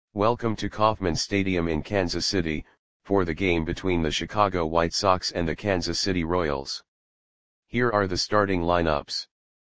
Welcome to Kauffman Stadium in Kansas City, for the game between the Chicago White Sox and the Kansas City Royals. Here are the starting lineups.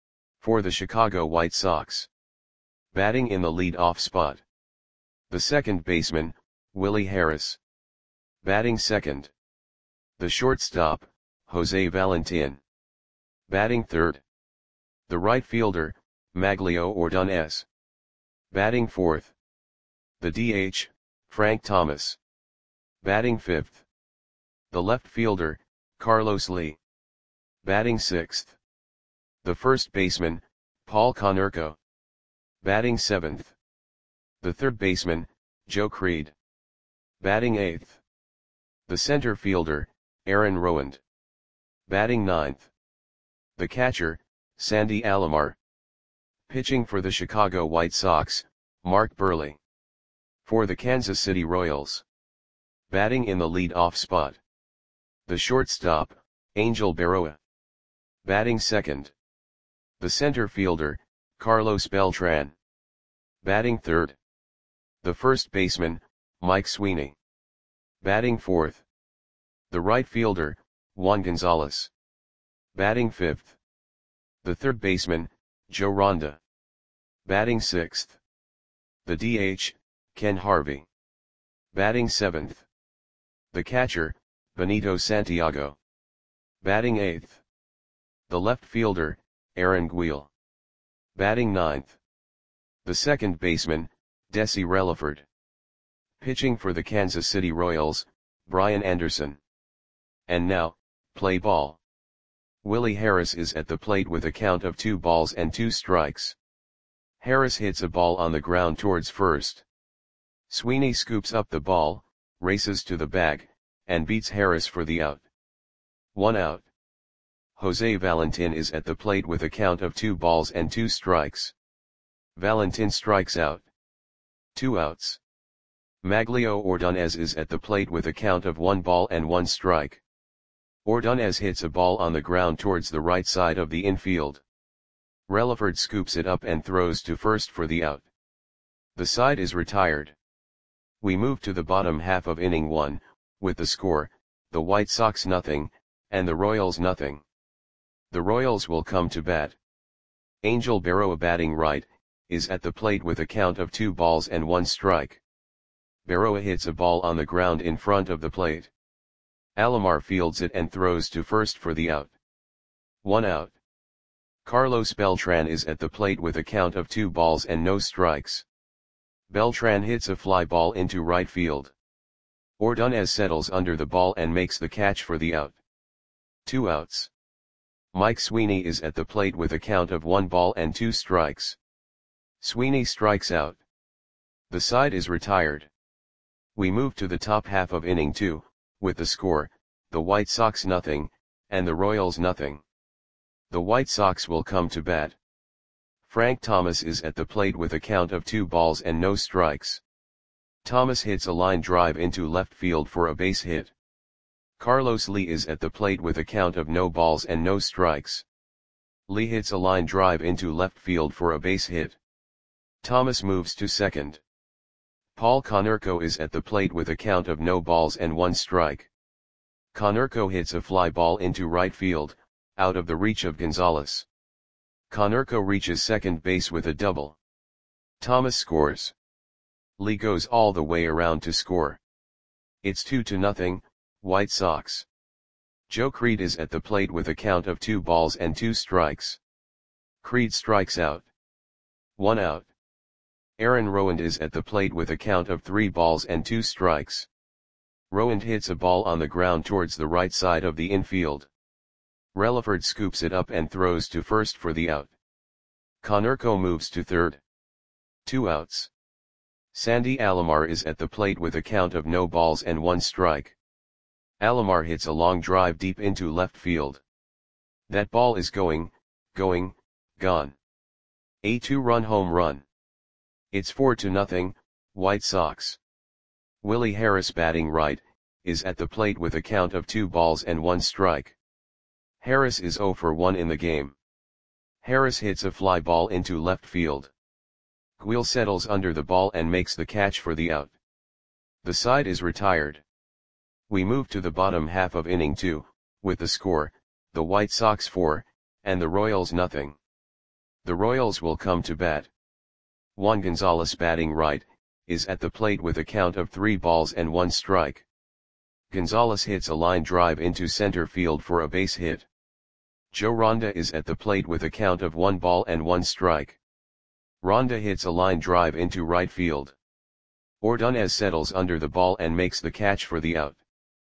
For the Chicago White Sox. Batting in the lead-off spot. The second baseman, Willie Harris. Batting second. The shortstop, Jose Valentin. Batting third. The right fielder, Maglio Ordonez. Batting fourth. The DH, Frank Thomas. Batting fifth. The left fielder, Carlos Lee. Batting sixth. The first baseman, Paul Konerko. Batting seventh. The third baseman, Joe Creed. Batting eighth. The center fielder, Aaron Rowand. Batting ninth. The catcher, Sandy Alomar. Pitching for the Chicago White Sox, Mark Buehrle. For the Kansas City Royals. Batting in the lead-off spot. The shortstop, Angel Berroa. Batting second. The center fielder, Carlos Beltran. Batting third. The first baseman, Mike Sweeney. Batting fourth. The right fielder, Juan Gonzalez. Batting fifth. The third baseman, Joe Ronda. Batting sixth. The DH, Ken Harvey. Batting seventh. The catcher, Benito Santiago. Batting eighth. The left fielder, Aaron Guil. Batting ninth. The second baseman, Desi Relaford. Pitching for the Kansas City Royals, Brian Anderson. And now, play ball. Willie Harris is at the plate with a count of 2 balls and 2 strikes. Harris hits a ball on the ground towards first. Sweeney scoops up the ball, races to the bag, and beats Harris for the out. 1 out. Jose Valentin is at the plate with a count of 2 balls and 2 strikes. Valentin strikes out. 2 outs. Maglio Ordonez is at the plate with a count of 1 ball and 1 strike. Ordonez hits a ball on the ground towards the right side of the infield. Relaford scoops it up and throws to first for the out. The side is retired. We move to the bottom half of inning 1, with the score, the White Sox 0, and the Royals 0. The Royals will come to bat. Angel Berroa batting right, is at the plate with a count of 2 balls and 1 strike. Berroa hits a ball on the ground in front of the plate. Alomar fields it and throws to first for the out. 1 out. Carlos Beltran is at the plate with a count of 2 balls and no strikes. Beltran hits a fly ball into right field. Ordonez settles under the ball and makes the catch for the out. 2 outs. Mike Sweeney is at the plate with a count of 1 ball and 2 strikes. Sweeney strikes out. The side is retired. We move to the top half of inning 2, with the score, the White Sox 0, and the Royals 0. The White Sox will come to bat. Frank Thomas is at the plate with a count of 2 balls and no strikes. Thomas hits a line drive into left field for a base hit. Carlos Lee is at the plate with a count of no balls and no strikes. Lee hits a line drive into left field for a base hit. Thomas moves to second. Paul Konerko is at the plate with a count of no balls and 1 strike. Konerko hits a fly ball into right field, out of the reach of Gonzalez. Konerko reaches second base with a double. Thomas scores. Lee goes all the way around to score. It's 2-0, White Sox. Joe Creed is at the plate with a count of 2 balls and 2 strikes. Creed strikes out. 1 out. Aaron Rowand is at the plate with a count of 3 balls and 2 strikes. Rowand hits a ball on the ground towards the right side of the infield. Relaford scoops it up and throws to first for the out. Konerko moves to third. 2 outs. Sandy Alomar is at the plate with a count of no balls and 1 strike. Alomar hits a long drive deep into left field. That ball is gone. A 2-run home run. It's 4-0, White Sox. Willie Harris batting right, is at the plate with a count of 2 balls and 1 strike. Harris is 0 for 1 in the game. Harris hits a fly ball into left field. Guil settles under the ball and makes the catch for the out. The side is retired. We move to the bottom half of inning 2, with the score, the White Sox 4, and the Royals nothing. The Royals will come to bat. Juan Gonzalez batting right, is at the plate with a count of 3 balls and 1 strike. Gonzalez hits a line drive into center field for a base hit. Joe Ronda is at the plate with a count of 1 ball and 1 strike. Ronda hits a line drive into right field. Ordonez settles under the ball and makes the catch for the out.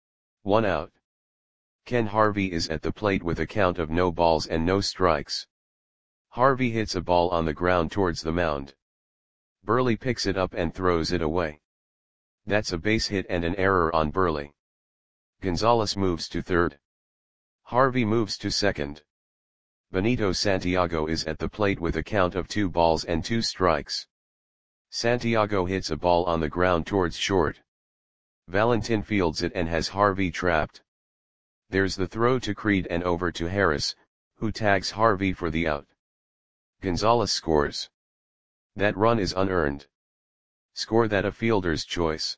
1 out. Ken Harvey is at the plate with a count of no balls and no strikes. Harvey hits a ball on the ground towards the mound. Burley picks it up and throws it away. That's a base hit and an error on Burley. Gonzalez moves to third. Harvey moves to second. Benito Santiago is at the plate with a count of 2 balls and 2 strikes. Santiago hits a ball on the ground towards short. Valentin fields it and has Harvey trapped. There's the throw to Creed and over to Harris, who tags Harvey for the out. Gonzalez scores. That run is unearned. Score that a fielder's choice.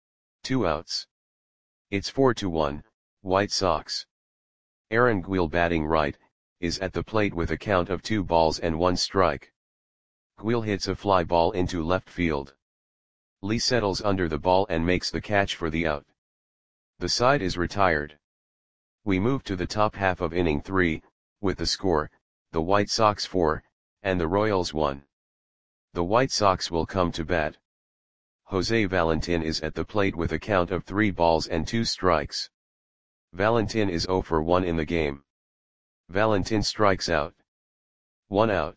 2 outs. It's 4-1, White Sox. Aaron Guil batting right, is at the plate with a count of 2 balls and 1 strike. Guil hits a fly ball into left field. Lee settles under the ball and makes the catch for the out. The side is retired. We move to the top half of inning 3, with the score, the White Sox 4, and the Royals 1. The White Sox will come to bat. Jose Valentin is at the plate with a count of 3 balls and 2 strikes. Valentin is 0 for 1 in the game. Valentin strikes out. 1 out.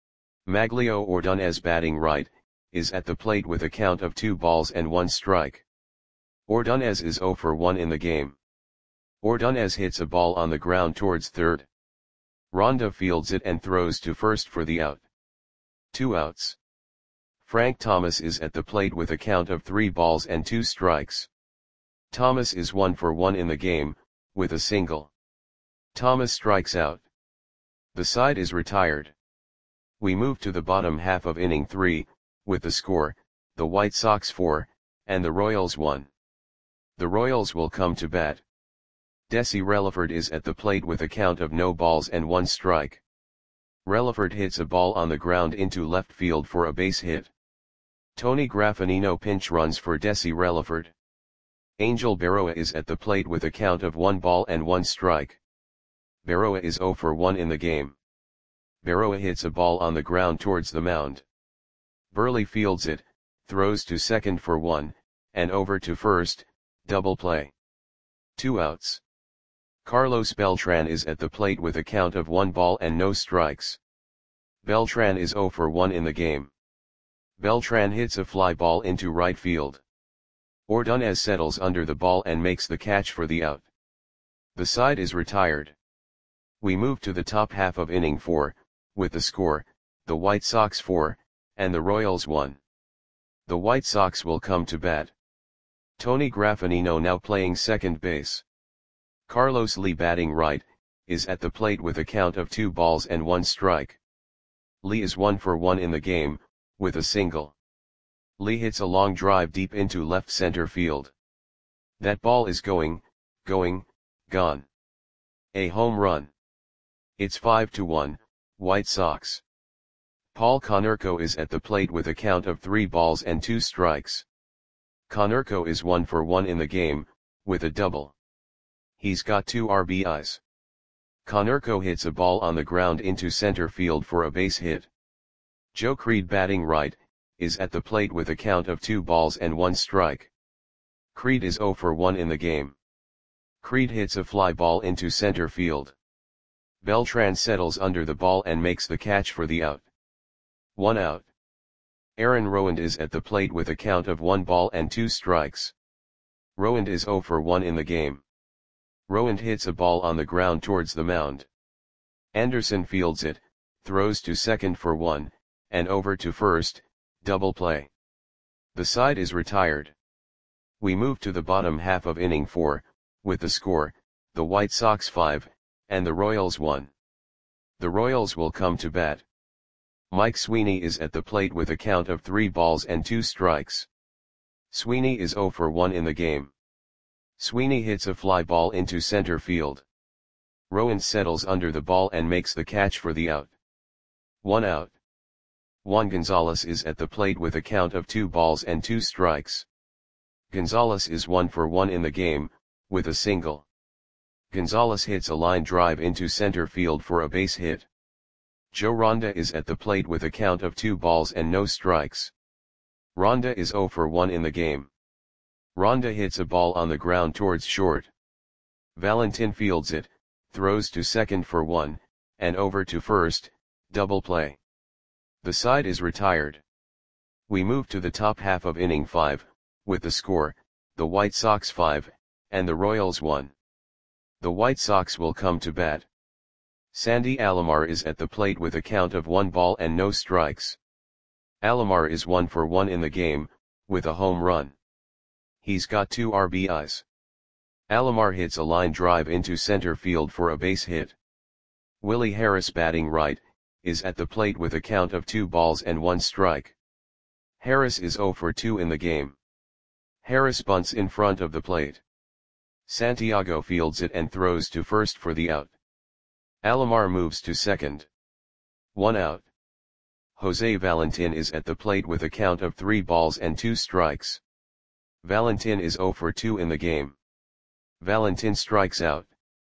Maglio Ordonez batting right, is at the plate with a count of 2 balls and 1 strike. Ordonez is 0 for 1 in the game. Ordonez hits a ball on the ground towards third. Ronda fields it and throws to first for the out. 2 outs. Frank Thomas is at the plate with a count of 3 balls and 2 strikes. Thomas is 1 for 1 in the game, with a single. Thomas strikes out. The side is retired. We move to the bottom half of inning 3, with the score, the White Sox 4, and the Royals 1. The Royals will come to bat. Desi Relaford is at the plate with a count of no balls and 1 strike. Relaford hits a ball on the ground into left field for a base hit. Tony Graffinino pinch runs for Desi Relaford. Angel Berroa is at the plate with a count of 1 ball and 1 strike. Berroa is 0 for 1 in the game. Berroa hits a ball on the ground towards the mound. Burley fields it, throws to second for 1, and over to first, double play. 2 outs. Carlos Beltran is at the plate with a count of 1 ball and no strikes. Beltran is 0 for 1 in the game. Beltran hits a fly ball into right field. Ordonez settles under the ball and makes the catch for the out. The side is retired. We move to the top half of inning 4, with the score, the White Sox 4, and the Royals 1. The White Sox will come to bat. Tony Graffinino now playing second base. Carlos Lee batting right, is at the plate with a count of 2 balls and 1 strike. Lee is 1 for 1 in the game, with a single. Lee hits a long drive deep into left center field. That ball is gone. A home run. It's 5-1, White Sox. Paul Konerko is at the plate with a count of 3 balls and 2 strikes. Konerko is 1 for 1 in the game, with a double. He's got 2 RBIs. Konerko hits a ball on the ground into center field for a base hit. Joe Creed batting right, is at the plate with a count of 2 balls and 1 strike. Creed is 0 for 1 in the game. Creed hits a fly ball into center field. Beltran settles under the ball and makes the catch for the out. 1 out. Aaron Rowand is at the plate with a count of 1 ball and 2 strikes. Rowand is 0 for 1 in the game. Rowand hits a ball on the ground towards the mound. Anderson fields it, throws to second for 1, and over to first, double play. The side is retired. We move to the bottom half of inning 4, with the score, the White Sox 5, and the Royals 1. The Royals will come to bat. Mike Sweeney is at the plate with a count of 3 balls and 2 strikes. Sweeney is 0 for 1 in the game. Sweeney hits a fly ball into center field. Rowan settles under the ball and makes the catch for the out. 1 out. Juan Gonzalez is at the plate with a count of 2 balls and 2 strikes. Gonzalez is 1 for 1 in the game, with a single. Gonzalez hits a line drive into center field for a base hit. Joe Ronda is at the plate with a count of 2 balls and no strikes. Ronda is 0 for 1 in the game. Ronda hits a ball on the ground towards short. Valentin fields it, throws to second for 1, and over to first, double play. The side is retired. We move to the top half of inning 5, with the score, the White Sox 5, and the Royals 1. The White Sox will come to bat. Sandy Alomar is at the plate with a count of 1 ball and no strikes. Alomar is 1 for 1 in the game, with a home run. He's got 2 RBIs. Alomar hits a line drive into center field for a base hit. Willie Harris, batting right, is at the plate with a count of 2 balls and 1 strike. Harris is 0 for 2 in the game. Harris bunts in front of the plate. Santiago fields it and throws to first for the out. Alomar moves to second. 1 out. Jose Valentin is at the plate with a count of 3 balls and 2 strikes. Valentin is 0 for 2 in the game. Valentin strikes out.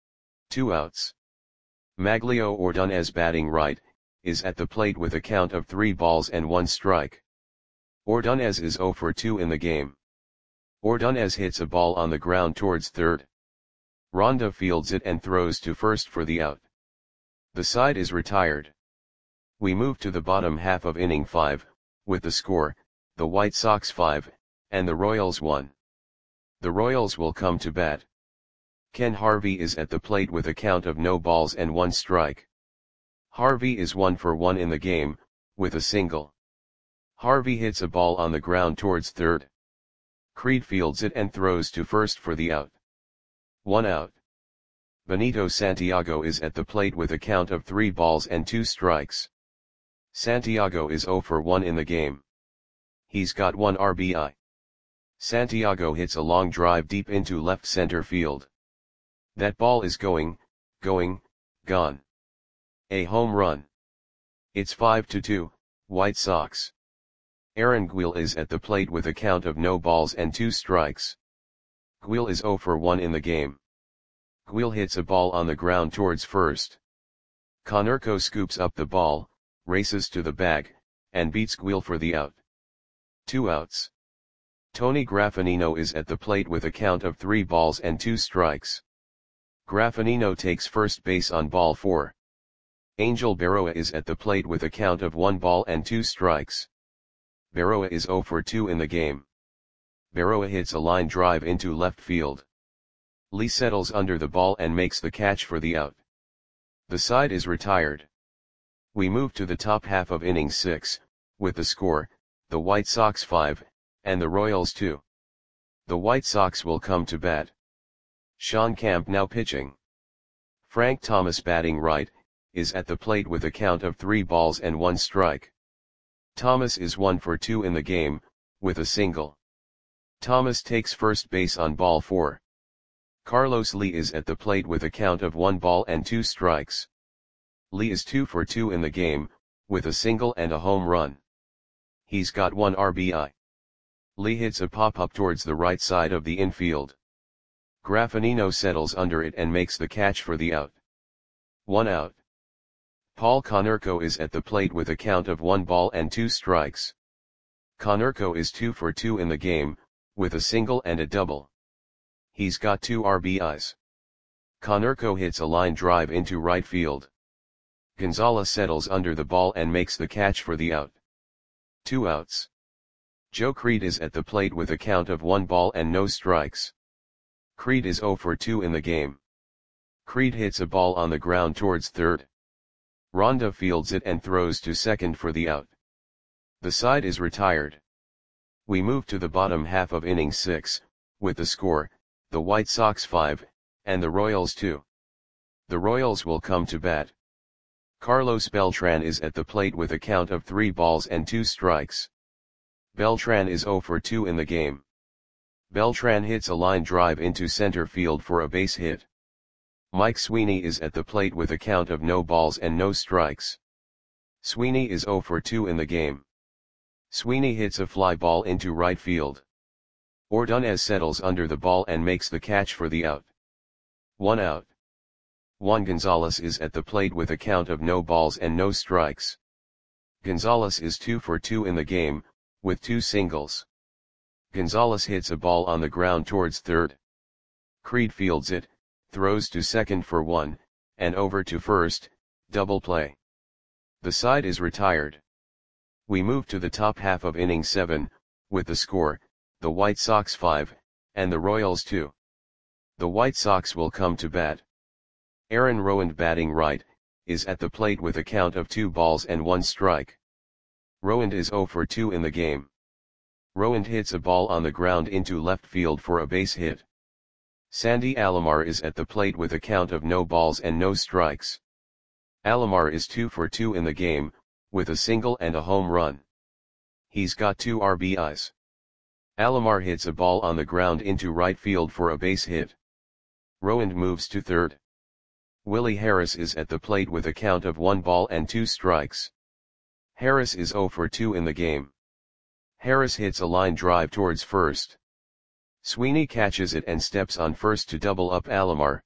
2 outs. Maglio Ordonez, batting right, is at the plate with a count of 3 balls and 1 strike. Ordonez is 0 for 2 in the game. Ordonez hits a ball on the ground towards third. Ronda fields it and throws to first for the out. The side is retired. We move to the bottom half of inning 5, with the score, the White Sox 5, and the Royals 1. The Royals will come to bat. Ken Harvey is at the plate with a count of no balls and 1 strike. Harvey is 1 for 1 in the game, with a single. Harvey hits a ball on the ground towards third. Creed fields it and throws to first for the out. 1 out. Benito Santiago is at the plate with a count of 3 balls and 2 strikes. Santiago is 0 for 1 in the game. He's got 1 RBI. Santiago hits a long drive deep into left center field. That ball is going, gone. A home run. It's 5-2, White Sox. Aaron Guil is at the plate with a count of no balls and 2 strikes. Guil is 0 for 1 in the game. Guil hits a ball on the ground towards first. Konerko scoops up the ball, races to the bag, and beats Guil for the out. 2 outs. Tony Graffinino is at the plate with a count of 3 balls and 2 strikes. Graffinino takes first base on ball 4. Angel Berroa is at the plate with a count of 1 ball and 2 strikes. Berroa is 0 for 2 in the game. Berroa hits a line drive into left field. Lee settles under the ball and makes the catch for the out. The side is retired. We move to the top half of inning 6, with the score, the White Sox 5, and the Royals 2. The White Sox will come to bat. Sean Camp now pitching. Frank Thomas, batting right, is at the plate with a count of 3 balls and 1 strike. Thomas is 1 for 2 in the game, with a single. Thomas takes first base on ball 4. Carlos Lee is at the plate with a count of 1 ball and 2 strikes. Lee is 2 for 2 in the game, with a single and a home run. He's got 1 RBI. Lee hits a pop-up towards the right side of the infield. Graffinino settles under it and makes the catch for the out. 1 out. Paul Konerko is at the plate with a count of 1 ball and 2 strikes. Konerko is 2 for 2 in the game, with a single and a double. He's got 2 RBIs. Konerko hits a line drive into right field. Gonzalez settles under the ball and makes the catch for the out. 2 outs. Joe Creed is at the plate with a count of 1 ball and no strikes. Creed is 0 for 2 in the game. Creed hits a ball on the ground towards third. Ronda fields it and throws to second for the out. The side is retired. We move to the bottom half of inning 6, with the score, the White Sox 5, and the Royals 2. The Royals will come to bat. Carlos Beltran is at the plate with a count of 3 balls and 2 strikes. Beltran is 0 for 2 in the game. Beltran hits a line drive into center field for a base hit. Mike Sweeney is at the plate with a count of no balls and no strikes. Sweeney is 0 for 2 in the game. Sweeney hits a fly ball into right field. Ordonez settles under the ball and makes the catch for the out. 1 out. Juan Gonzalez is at the plate with a count of no balls and no strikes. Gonzalez is 2 for 2 in the game, with 2 singles. Gonzalez hits a ball on the ground towards third. Creed fields it, throws to second for 1, and over to first, double play. The side is retired. We move to the top half of inning 7, with the score, the White Sox 5, and the Royals 2. The White Sox will come to bat. Aaron Rowand, batting right, is at the plate with a count of 2 balls and 1 strike. Rowand is 0 for 2 in the game. Rowand hits a ball on the ground into left field for a base hit. Sandy Alomar is at the plate with a count of no balls and no strikes. Alomar is 2 for 2 in the game, with a single and a home run. He's got 2 RBIs. Alomar hits a ball on the ground into right field for a base hit. Rowand moves to third. Willie Harris is at the plate with a count of 1 ball and 2 strikes. Harris is 0 for 2 in the game. Harris hits a line drive towards first. Sweeney catches it and steps on first to double up Alomar.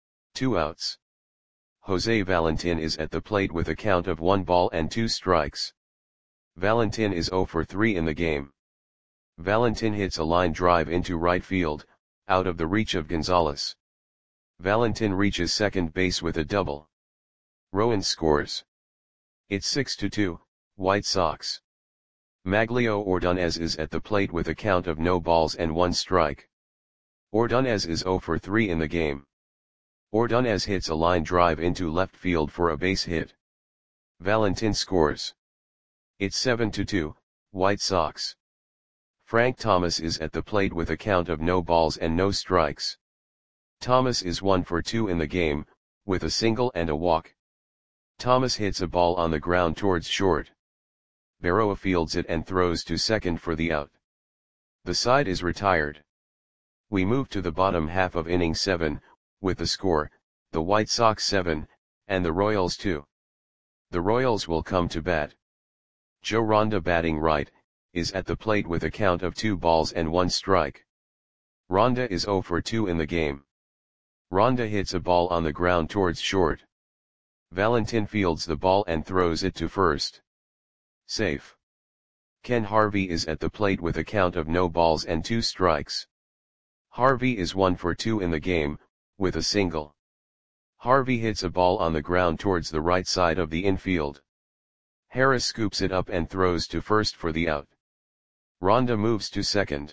2 outs. Jose Valentin is at the plate with a count of 1 ball and 2 strikes. Valentin is 0 for 3 in the game. Valentin hits a line drive into right field, out of the reach of Gonzalez. Valentin reaches second base with a double. Rowand scores. It's 6-2, White Sox. Maglio Ordonez is at the plate with a count of no balls and 1 strike. Ordonez is 0 for 3 in the game. Ordonez hits a line drive into left field for a base hit. Valentin scores. It's 7-2, White Sox. Frank Thomas is at the plate with a count of no balls and no strikes. Thomas is 1 for 2 in the game, with a single and a walk. Thomas hits a ball on the ground towards short. Berroa fields it and throws to second for the out. The side is retired. We move to the bottom half of inning 7, with the score, the White Sox 7, and the Royals 2. The Royals will come to bat. Joe Ronda, batting right, is at the plate with a count of 2 balls and 1 strike. Ronda is 0 for 2 in the game. Ronda hits a ball on the ground towards short. Valentin fields the ball and throws it to first. Safe. Ken Harvey is at the plate with a count of no balls and 2 strikes. Harvey is 1 for 2 in the game, with a single. Harvey hits a ball on the ground towards the right side of the infield. Harris scoops it up and throws to first for the out. Ronda moves to second.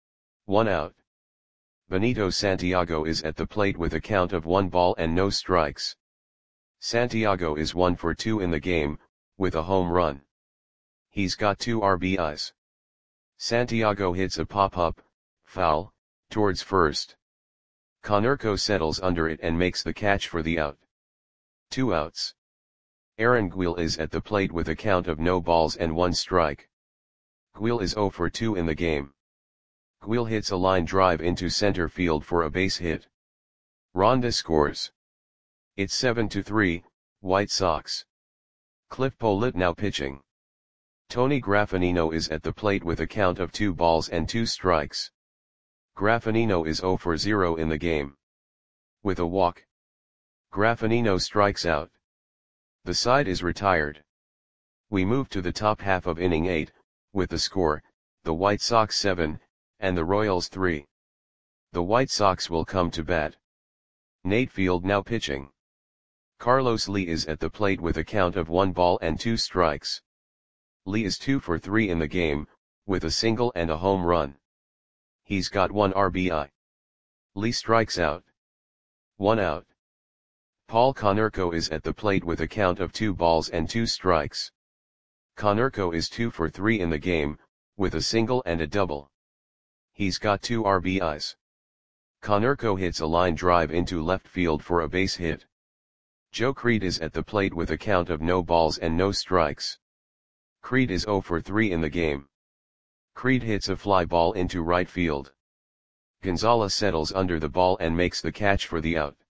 1 out. Benito Santiago is at the plate with a count of 1 ball and no strikes. Santiago is 1 for 2 in the game, with a home run. He's got 2 RBIs. Santiago hits a pop-up, foul, towards first. Konerko settles under it and makes the catch for the out. 2 outs. Aaron Guil is at the plate with a count of no balls and 1 strike. Guil is 0 for 2 in the game. Guil hits a line drive into center field for a base hit. Ronda scores. It's 7-3, White Sox. Cliff Pollitt now pitching. Tony Graffinino is at the plate with a count of 2 balls and 2 strikes. Graffinino is 0 for 0 in the game. With a walk. Graffinino strikes out. The side is retired. We move to the top half of inning 8, with the score, the White Sox 7, and the Royals 3. The White Sox will come to bat. Nate Field now pitching. Carlos Lee is at the plate with a count of 1 ball and 2 strikes. Lee is 2 for 3 in the game, with a single and a home run. He's got 1 RBI. Lee strikes out. 1 out. Paul Konerko is at the plate with a count of 2 balls and 2 strikes. Konerko is 2 for 3 in the game, with a single and a double. He's got 2 RBIs. Konerko hits a line drive into left field for a base hit. Joe Creed is at the plate with a count of no balls and no strikes. Creed is 0 for 3 in the game. Creed hits a fly ball into right field. Gonzalez settles under the ball and makes the catch for the out.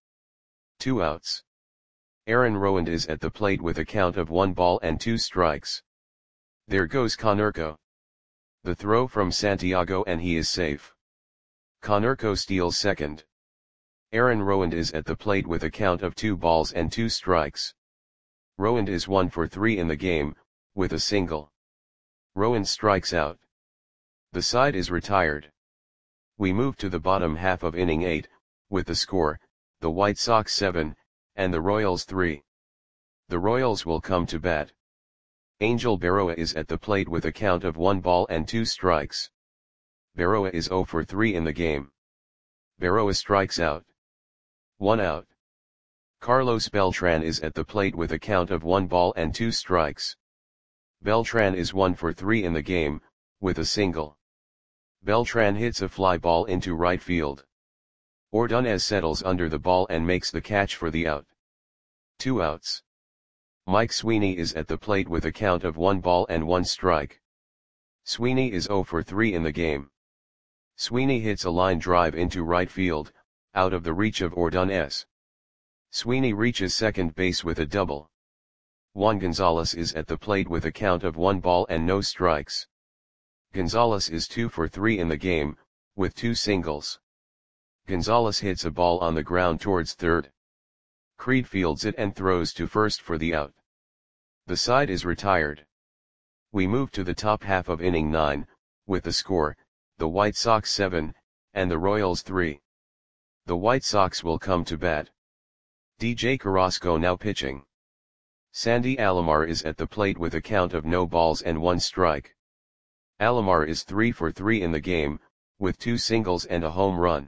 2 outs. Aaron Rowand is at the plate with a count of 1 ball and 2 strikes. There goes Konerko. The throw from Santiago and he is safe. Konerko steals second. Aaron Rowand is at the plate with a count of 2 balls and 2 strikes. Rowand is 1 for 3 in the game, with a single. Rowand strikes out. The side is retired. We move to the bottom half of inning 8, with the score, the White Sox 7, and the Royals 3. The Royals will come to bat. Angel Berroa is at the plate with a count of 1 ball and 2 strikes. Berroa is 0 for 3 in the game. Berroa strikes out. 1 out. Carlos Beltran is at the plate with a count of 1 ball and 2 strikes. Beltran is 1 for 3 in the game, with a single. Beltran hits a fly ball into right field. Ordonez settles under the ball and makes the catch for the out. 2 outs. Mike Sweeney is at the plate with a count of 1 ball and 1 strike. Sweeney is 0 for 3 in the game. Sweeney hits a line drive into right field, out of the reach of Ordonez. Sweeney reaches second base with a double. Juan Gonzalez is at the plate with a count of 1 ball and no strikes. Gonzalez is 2 for 3 in the game, with 2 singles. Gonzalez hits a ball on the ground towards third. Creed fields it and throws to first for the out. The side is retired. We move to the top half of inning 9, with the score, the White Sox 7, and the Royals 3. The White Sox will come to bat. DJ Carrasco now pitching. Sandy Alomar is at the plate with a count of no balls and 1 strike. Alomar is 3 for 3 in the game, with 2 singles and a home run.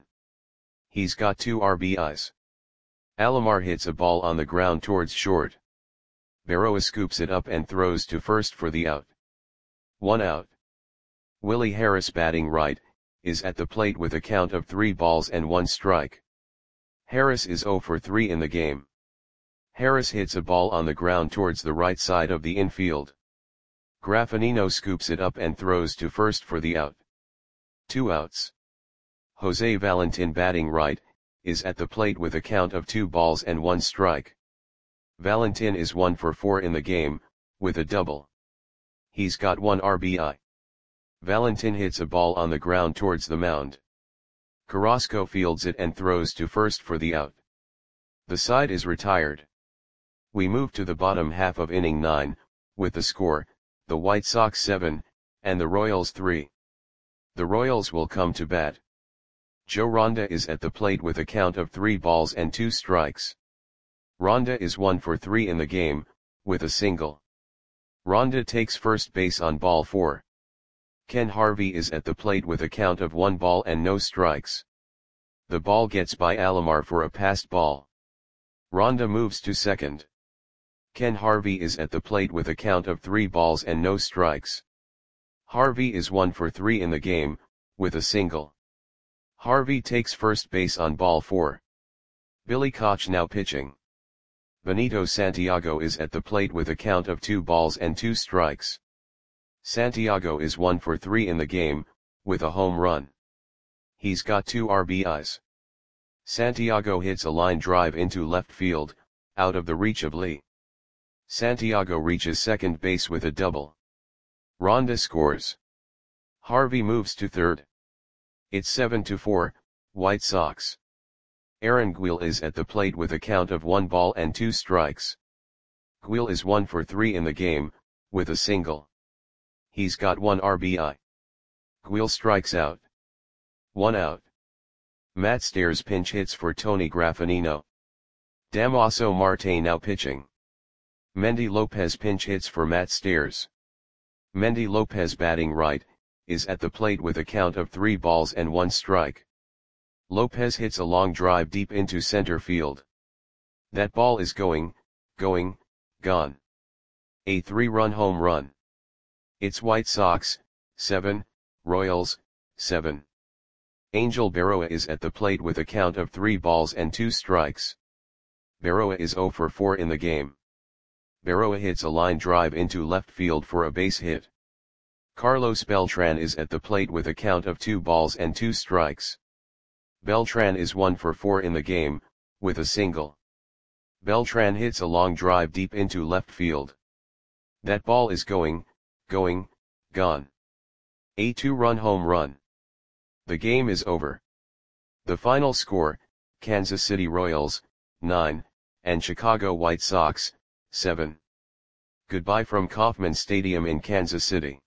He's got 2 RBIs. Alomar hits a ball on the ground towards short. Berroa scoops it up and throws to first for the out. 1 out. Willie Harris batting right, is at the plate with a count of 3 balls and 1 strike. Harris is 0 for 3 in the game. Harris hits a ball on the ground towards the right side of the infield. Graffinino scoops it up and throws to first for the out. 2 outs. Jose Valentin batting right, is at the plate with a count of 2 balls and 1 strike. Valentin is 1 for 4 in the game, with a double. He's got 1 RBI. Valentin hits a ball on the ground towards the mound. Carrasco fields it and throws to first for the out. The side is retired. We move to the bottom half of inning 9, with the score, the White Sox 7, and the Royals 3. The Royals will come to bat. Joe Ronda is at the plate with a count of 3 balls and 2 strikes. Ronda is 1 for 3 in the game, with a single. Ronda takes first base on ball 4. Ken Harvey is at the plate with a count of 1 ball and no strikes. The ball gets by Alomar for a passed ball. Ronda moves to second. Ken Harvey is at the plate with a count of 3 balls and no strikes. Harvey is 1 for 3 in the game, with a single. Harvey takes first base on ball 4. Billy Koch now pitching. Benito Santiago is at the plate with a count of 2 balls and 2 strikes. Santiago is 1 for 3 in the game, with a home run. He's got 2 RBIs. Santiago hits a line drive into left field, out of the reach of Lee. Santiago reaches second base with a double. Ronda scores. Harvey moves to third. It's 7-4, White Sox. Aaron Guil is at the plate with a count of 1 ball and 2 strikes. Guil is 1 for 3 in the game, with a single. He's got 1 RBI. Guil strikes out. 1 out. Matt Stairs pinch hits for Tony Graffinino. Damaso Marte now pitching. Mendy Lopez pinch hits for Matt Stairs. Mendy Lopez batting right, is at the plate with a count of 3 balls and 1 strike. Lopez hits a long drive deep into center field. That ball is gone. A 3-run home run. It's White Sox, 7, Royals, 7. Angel Berroa is at the plate with a count of 3 balls and 2 strikes. Berroa is 0 for 4 in the game. Berroa hits a line drive into left field for a base hit. Carlos Beltran is at the plate with a count of 2 balls and 2 strikes. Beltran is 1 for 4 in the game, with a single. Beltran hits a long drive deep into left field. That ball is going, gone. A 2-run home run. The game is over. The final score, Kansas City Royals, 9, and Chicago White Sox, 7. Goodbye from Kauffman Stadium in Kansas City.